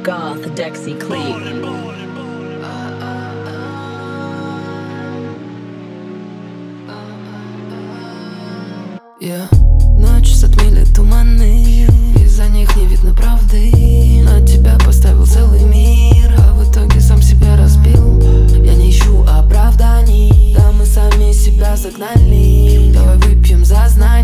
goth, Dexy Cleave. Ночь затмили туманы, из-за них не видно правды. На тебя поставил целый мир, а в итоге сам себя разбил. Я не ищу оправданий, да мы сами себя загнали. Давай выпьем за знание.